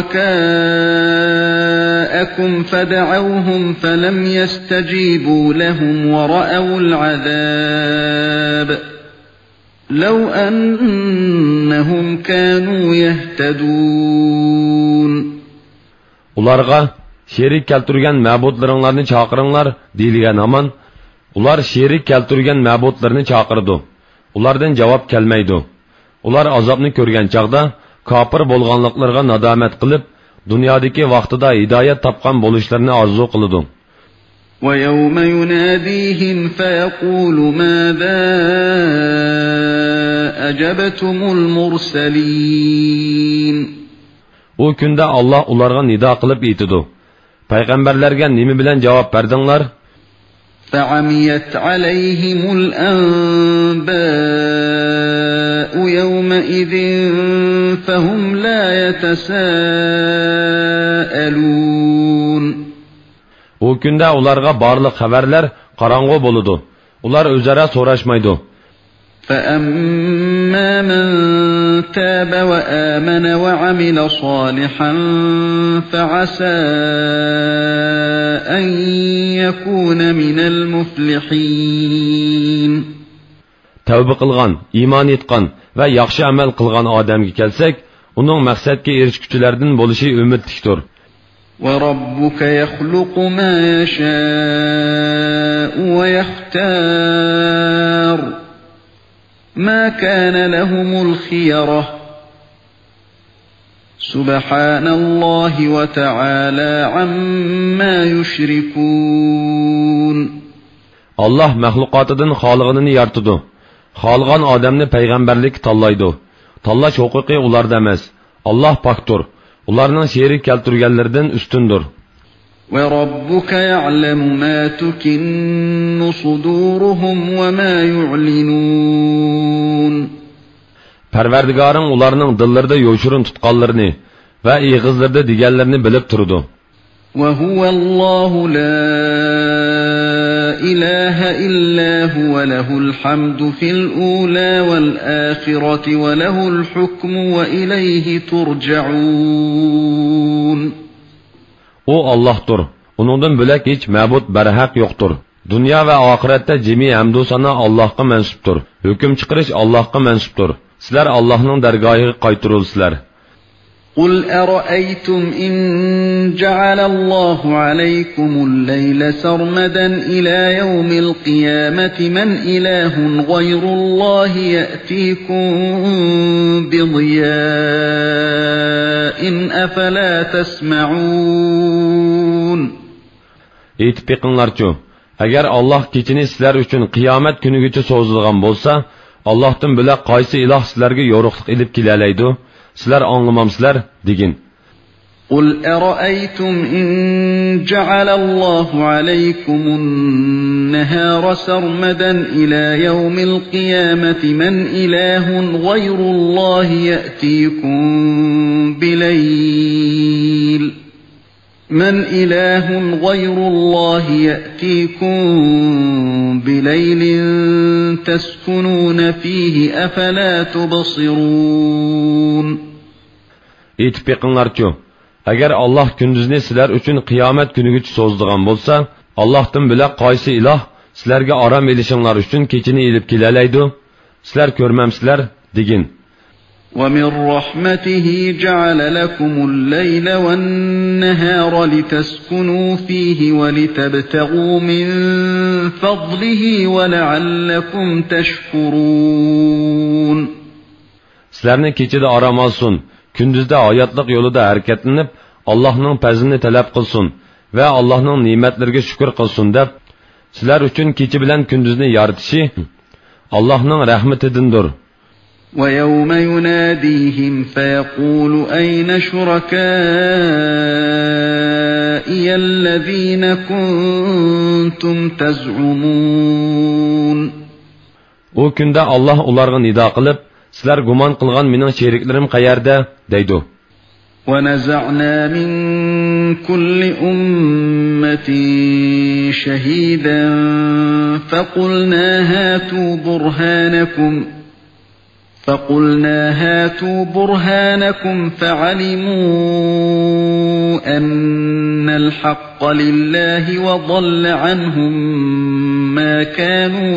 شركاءكم فدعوهم فلم يستجيبوا لهم ورأوا العذاب لو أنهم كانوا يهتدون. Ularga sherik keltirgan ma'budlaringlarni chaqiringlar deyilgan aman, ular sherik keltirgan ma'budlarni chaqirdi. Ulardan javob kelmaydi. Ular azobni ko'rgan chaqda kafir bo'lganliklariga nadomat qilib, dunyodagi vaqtida hidoyat topgan bo'lishlarini orzu qiladi. وَيَوْمَ يُنَادِيهِمْ فَيَقُولُ مَاذَا أَجَبْتُمُ الْمُرْسَلِينَ. O kunda Allah ularga nido qilib aytadi. Payg'ambarlarga nima bilan javob berdinglar? فَعَمِيَتْ عَلَيْهِمُ الْأَنْبَاءُ يَوْمَئِذٍ فَهُمْ لَا يَتَسَاءَلُونَ. O kunda ularga barliq xabarlar qarang'u bo'ladi. Ular o'zaro so'rashmaydi. فَأَمَّا مَنْ تَابَ وَآمَنَ وَعَمِلَ صَالِحًا فَعَسَى أَنْ يَكُونَ مِنَ الْمُفْلِحِينَ. Tavba qilgan, iymon etgan va yaxshi amal qilgan odamga kelsak, uning maqsadga erishguchilardan bo'lishi umidlikdir. وَرَبُّكَ يَخْلُقُ مَا يَشَاءُ وَيَخْتَارُ مَا كَانَ لَهُمُ الْخِيَرَةُ سُبْحَانَ اللَّهِ وَتَعَالَى عَمَّا يُشْرِكُونَ. Allah mahluqotidan xoliqini yaratdi. Xolgan odamni payg'ambarlik tanlaydi. Tanlash huquqi ularda emas. Allah pokdir. Ularning sherik keltirganlardan ustundir. وَرَبُّكَ يَعْلَمُ مَا تُكِنُّ صُدُورُهُمْ وَمَا يُعْلِنُونَ. Parvardigoring ularning dillarida yo'shirin tutqanlarini va ig'izlarda deganlarini bilib turdi. وَهُوَ اللَّهُ لَا إِلَٰهَ إِلَّا هُوَ لَهُ الْحَمْدُ فِي الْأُولَى وَالْآخِرَةِ وَلَهُ الْحُكْمُ وَإِلَيْهِ تُرْجَعُونَ. O Allah'tır. Onundan bölek hiç mabud berhaq yoktur. Dünya ve ahirette cemi hamdu sana Allah'a mensuptur. Hüküm çıkarış Allah'a mensuptur. Sizler Allah'ın dergahı qaytırılsızlar. قُلْ أَرَأَيْتُمْ إِنْ جَعَلَ اللَّهُ عَلَيْكُمُ اللَّيْلَ سَرْمَدًا إِلَى يَوْمِ الْقِيَامَةِ مَنْ إِلَٰهٌ غَيْرُ اللَّهِ يَأْتِيكُمْ بِضِيَاءٍ أَفَلَا تَسْمَعُونَ. Eytip beqinglarchu, agar Allah kechini sizlar uchun qiyomat kunigacha so'zilgan bo'lsa, Allohdan bila qaysi iloh sizlarga yo'riqlik ilib kelalaydi? Sizlar anlamamsizlar degin. قُلْ أَرَأَيْتُمْ إِنْ جَعَلَ اللَّهُ عَلَيْكُمُ النَّهَارَ سَرْمَدًا إِلَى يَوْمِ الْقِيَامَةِ مَنْ إِلَٰهٌ غَيْرُ اللَّهِ يَأْتِيكُمْ بِلَيْلٍ مَنْ إِلَٰهٌ غَيْرُ اللَّهِ يَأْتِيكُمْ بِلَيْلٍ تَسْكُنُونَ فِيهِ أَفَلَا تُبْصِرُونَ. Eytip beqinglarchu, agar Allah kunduzni sizlar uchun qiyomat kunigacha so'zdigan bo'lsa, Allohdan bila qaysi iloh sizlarga orom elishinglar uchun kechini ilib kelalaydi? Sizlar ko'rmamsizlar degin. وَمِنْ رَحْمَتِهِ جَعَلَ لَكُمُ اللَّيْلَ وَالنَّهَارَ لِتَسْكُنُوا فِيهِ وَلِتَبْتَغُوا مِنْ فَضْلِهِ وَلَعَلَّكُمْ تَشْكُرُونَ. Sizlarni kechida orom olsun, kunduzda hayotlik yo'lida harakatlanib, Allohning fazlini talab qilsin va Allohning ne'matlariga shukr qilsin deb, sizlar uchun kecha bilan kunduzni yaratishi Allohning rahmatidandir. وَيَوْمَ يُنَادِيهِمْ فَيَقُولُ أَيْنَ شُرَكَائِيَ الَّذِينَ كُنْتُمْ تَزْعُمُونَ. O kunda Allah ularga nido qilib, sizlar gumon qilgan mening sheriklarim qayerda deydi. ونزعنا من كل أمة شهيدا فقلنا هاتوا برهانكم فقلنا هاتوا برهانكم فعلموا أن الحق لله وضل عنهم ما كانوا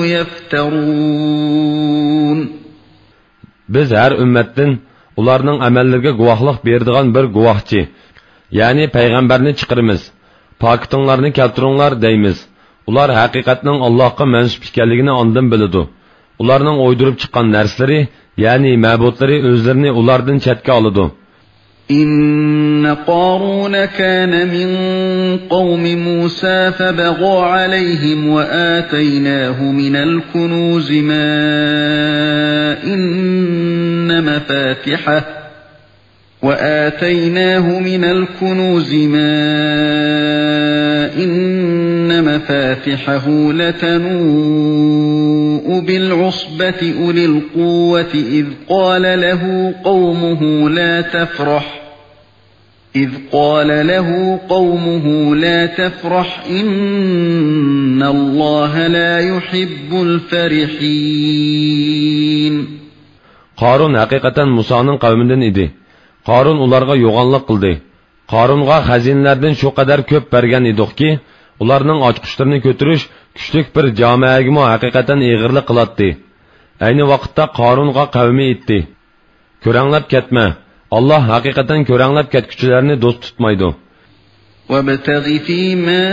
يفترون. Biz her ümmetten ularning amallarga guvohlik beradigan bir guvohchi, ya'ni payg'ambarni chiqaramiz. Pakitinglarni keltiringlar deymiz. Ular haqiqatning Allohga mansub ekanligini ondan biladi. Ularning o'ydirib chiqqan narsalari, ya'ni ma'budlari o'zlarini ulardan chetga oladi. إن قارون كان من قوم موسى فبغى عليهم وآتيناه من الكنوز ما إن مفاتحه وآتيناه من الكنوز ما إن مفاتحه لتنوء بالعصبة أولي القوة إذ قال له قومه لا تفرح إذ قال له قومه لا تفرح إن الله لا يحب الفرحين. Qarun haqiqatan Musoning qavmidan edi. Qarun ularga yo'g'onlik qildi. Qarunga xazinlardan shu qadar ko'p bergan edikki, ularning ochqishlarini ko'tarish kuchlik bir jamoaga haqiqatan eg'irlik qiladi. Ayni vaqtda Qarunga qavmi aytdi: "Ko'ranglab ketma. Allah haqiqatan ko'ranglab ketguchilarni do'st tutmaydi." وَابْتَغِ فِيمَا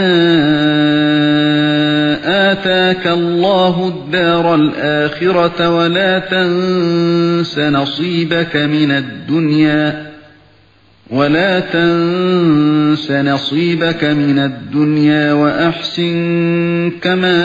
آتَاكَ اللَّهُ الدَّارَ الْآخِرَةَ وَلَا تَنْسَ نَصِيبَكَ مِنَ الدُّنْيَا وَلَا تَنْسَ نَصِيبَكَ مِنَ الدُّنْيا وَأَحْسِنْ كَمَا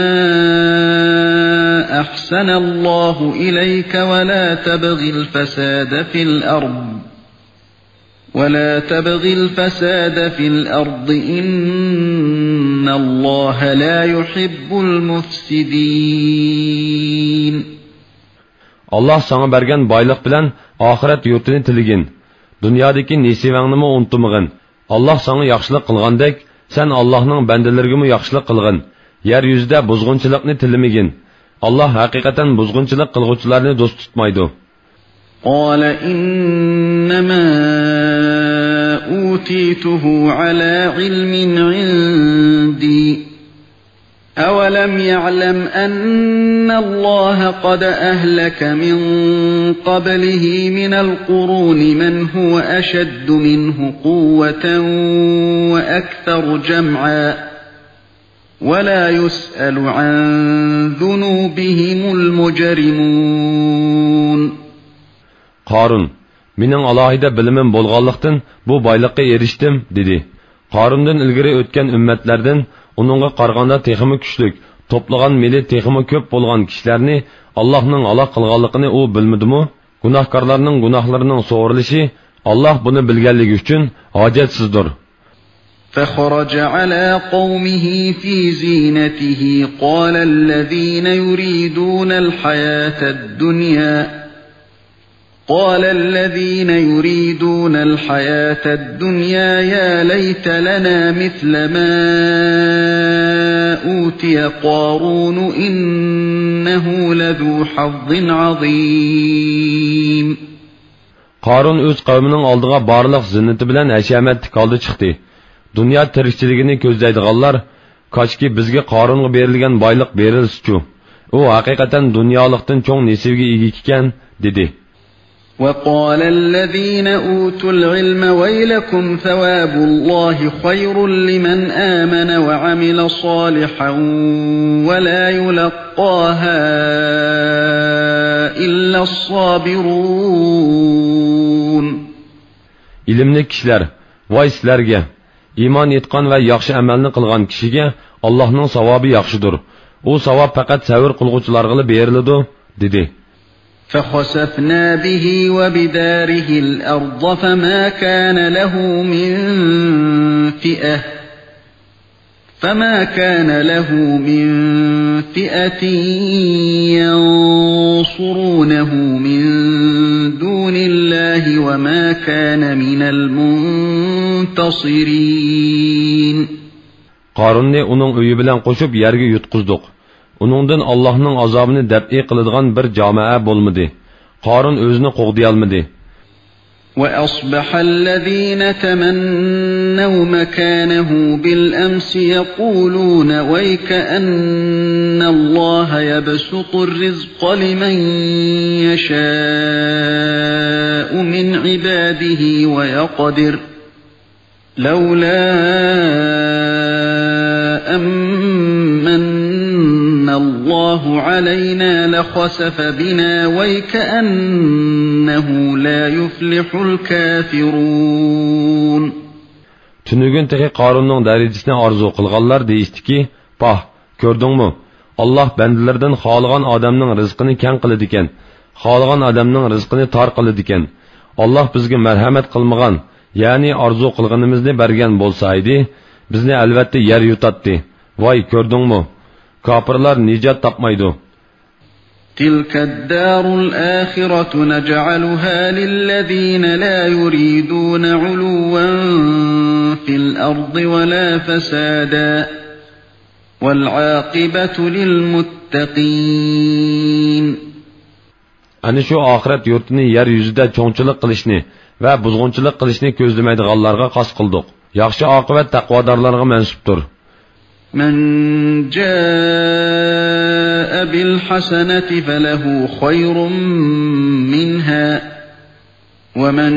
أَحْسَنَ اللَّهُ إِلَيْكَ وَلَا تَبْغِ الْفَسَادَ فِي الْأَرْضِ وَلَا تَبْغِ الْفَسَادَ فِي الْأَرْضِ إِنَّ اللَّهَ لَا يُحِبُّ الْمُفْسِدِينَ. Allah sana bergen baylık bilen ahiret yurtini tiligin. Dünyadaki nesivangni unutmagın. Allah sana yaxşılık kılgandek, sen Allah'ның bendelergimi yaxşılık kılgın. Yeryüzüde buzgunçılıkni tilimigin. Allah hakikaten buzgunçılık kılgıçlarını dost tutmaydı. قَالَ إِنَّمَا أُوتِيتُهُ عَلَى عِلْمٍ عِندِي أَوَلَمْ يَعْلَمْ أَنَّ اللَّهَ قَدْ أَهْلَكَ مِنْ قَبْلِهِ مِنَ الْقُرُونِ مَنْ هُوَ أَشَدُّ مِنْهُ قُوَّةً وَأَكْثَرُ جَمْعًا وَلَا يُسْأَلُ عَنْ ذُنُوبِهِمُ الْمُجْرِمُونَ. Qarun, mening alohida bilimim bo'lganlikdan bu boylikqa erishdim, dedi. Qarundan ilgari o'tgan ummatlardan uningga qaraganda texmi kuchlik, to'plagan meli texmi ko'p bo'lgan kishilarni Allohning halok qilganligini u bilmadimi? Gunohkorlarning gunohlarining so'rilishi Alloh buni bilganligi uchun hojatsizdir. فخرج على قومه في زينته قال الذين يريدون الحياة الدنيا قال الذين يريدون الحياة الدنيا يا ليت لنا مثل ما أوتي قارون إنه لذو حظ عظيم. Qarun o'z qavmining oldiga barliq zinnati bilan hashamatlik oldi chiqdi. Dünya tirikchiligini ko'zlaydiganlar, kochki bizga Qarunga berilgan boylik berilsin-chu. U haqiqatan dunyolikdan cho'ng nasibga ega ekan, dedi. وَقَالَ الَّذِينَ أُوتُوا الْعِلْمَ وَيْلَكُمْ ثَوَابُ اللَّهِ خَيْرٌ لِمَنْ آمَنَ وَعَمِلَ صَالِحًا وَلَا يُلَقَّاهَا إِلَّا الصَّابِرُونَ. İlimli kişiler, vay sizlerge, iman etkan ve yaxşı amelini kılgan kişiге Allah'ның savabı yaxşıdır. O savab fakat savr qılğuçılarga berilidi, dedi. فَخَسَفْنَا بِهِ وَبِدَارِهِ الْأَرْضَ فَمَا كَانَ لَهُ مِنْ فِئَةٍ فَمَا كَانَ لَهُ مِنْ فِئَةٍ يَنْصُرُونَهُ مِنْ دُونِ اللَّهِ الله وما كان من المنتصرين. Qarunni uning uyi bilan qo'shib yerga yutqizdik. Uningdan Allohning azobini dab'i qiladigan bir jamoa bo'lmadi. Qarun o'zini qo'g'diy olmadi. وأصبح الذين تمنوا مكانه بالأمس يقولون ويك أن الله يبسط الرزق لمن يشاء من عباده ويقدر لولا أمن الله علينا لخسف بنا ويكأنه لا يفلح الكافرون. Tünügün teki Qarun'un derecesine arzu kılganlar deyişti ki, "Pah, gördün mü? Allah bendilerden xalığan adamның rızkını kən qılıdiken, xalığan adamның rızkını tar qılıdiken, Allah bizge merhamet kılmağan, yani arzu kılganımızını bergen bolsaydı, bizni elbette yer yutattı. Vay, gördün mü? Kapırlar nicat tapmaydı." تِلْكَ الدَّارُ الْآخِرَةُ نَجْعَلُهَا لِلَّذِينَ لَا يُرِيدُونَ عُلُوًّا فِي الْأَرْضِ وَلَا فَسَادًا وَالْعَاقِبَةُ لِلْمُتَّقِينَ. Ani şu ahiret yurtini yer yüzüde çoğunçılık kılışını ve buzgunçılık kılışını gözlemeydiğallarga qas qıldık. Yaxşı akıbet taqvadarlarga mensuptur. مَنْ جَاءَ بِالْحَسَنَةِ فَلَهُ خَيْرٌ مِّنْهَا وَمَنْ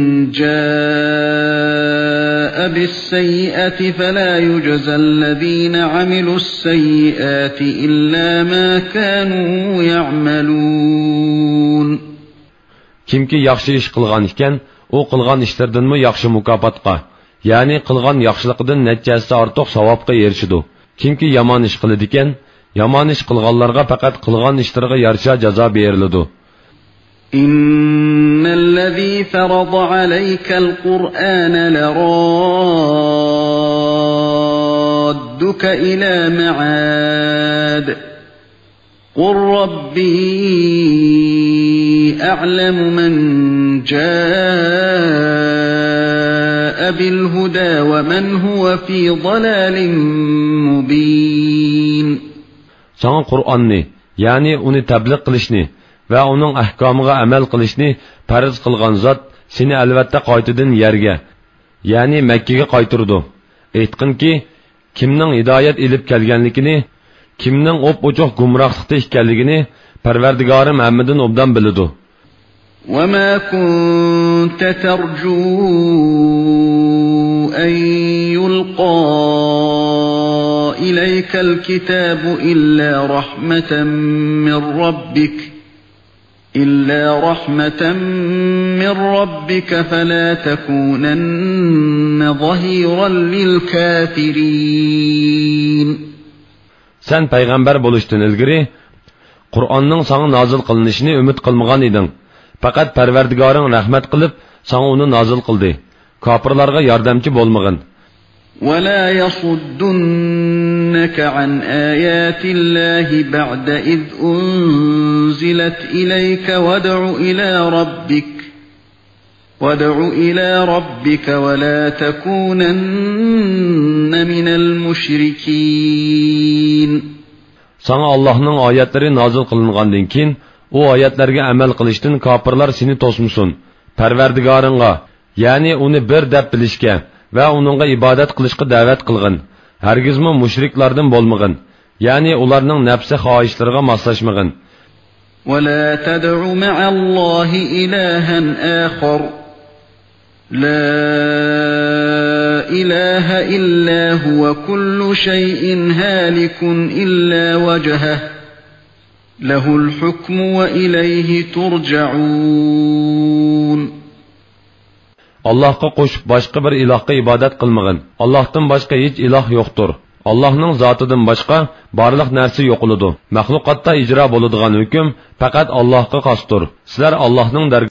جَاءَ بِالسَّيِّئَةِ فَلَا يُجْزَى الَّذِينَ عَمِلُوا السَّيِّئَاتِ إِلَّا مَا كَانُوا يَعْمَلُونَ. Kimki yaxşı iş qılğan iken, o qılğan işlerdenmi yaxşı mukafotqa, yani qılğan yaxşılıqdan neticesi artıq savabqa erişidu. Kimki yaman iş qılıdı iken, yaman iş qılğanlarga faqat qılğan işlariga yarasha jazo beriladi. İnnellezî ferada aleykel Kur'âne leradduke ilâ me'âd. Qul Rabbi a'lemu men câe bilhuda ve men huve fî dalâlin mubîn. Sana Kur'an'ni, yani onu tebliğ qilishni ve onun ahkamıga amel qilishni farz qilgan zot seni albatta qaytadan yerga, yani Mekke'ga qaytirdi. Aytqinki, kimning hidoyat ilib kelganligini, kimning op-ochiq gumrohlikda ekanligini Parvardigorim hammadan obdan biladi. وَمَا كُنْتَ تَرْجُو أَنْ يُلْقَى إِلَيْكَ الْكِتَابُ إِلَّا رَحْمَةً مِّنْ رَبِّكَ إِلَّا رَحْمَةً مِّنْ رَبِّكَ فَلَا تَكُونَنَّ ظَهِيرًا لِلْكَافِرِينَ. Sen peygamber buluştun ilgiri, Kur'an'ның sana nazil kılınışını ümit kılmagan idin. Fakat Parvardigoring rahmet kılıp sana onu nazil kıldı. Kapırlarga yardımcı bolmagın. وَلَا يَصُدُّنَّكَ عَنْ آيَاتِ اللَّهِ بَعْدَ إِذْ أُنْزِلَتْ إِلَيْكَ وَادْعُ إِلَى رَبِّكَ وَادْعُ إِلَى رَبِّكَ وَلَا تَكُونَنَّ مِنَ الْمُشْرِكِينَ. Sana Allah'ның ayetleri nazil kılıngandan keyin o ayetlerge amel kılıştın kapırlar seni tosmusun. Parvardigoringga, yani onu bir deb bilishga ve onunla ibadet kılışqa davet kılgın. Hergizmi müşriklardan bolmagın. Yani ularning nefsi xohishlariga moslashmagin. وَلَا تَدْعُ مَعَ اللَّهِ إِلَٰهًا آخَرَ لَا إِلَٰهَ إِلَّا هُوَ كُلُّ شَيْءٍ هَالِكٌ إِلَّا وَجْهَهُ لَهُ الْحُكْمُ وَإِلَيْهِ تُرْجَعُونَ. Allah'a qo'shib boshqa bir ilohga ibodat qilmagin. Allohdan boshqa hech iloh yo'qdir. Allohning zotidan boshqa barliq narsa yo'qoladi. Maxluqotda ijro bo'ladigan hukm faqat Allohga xosdir. Sizlar Allohning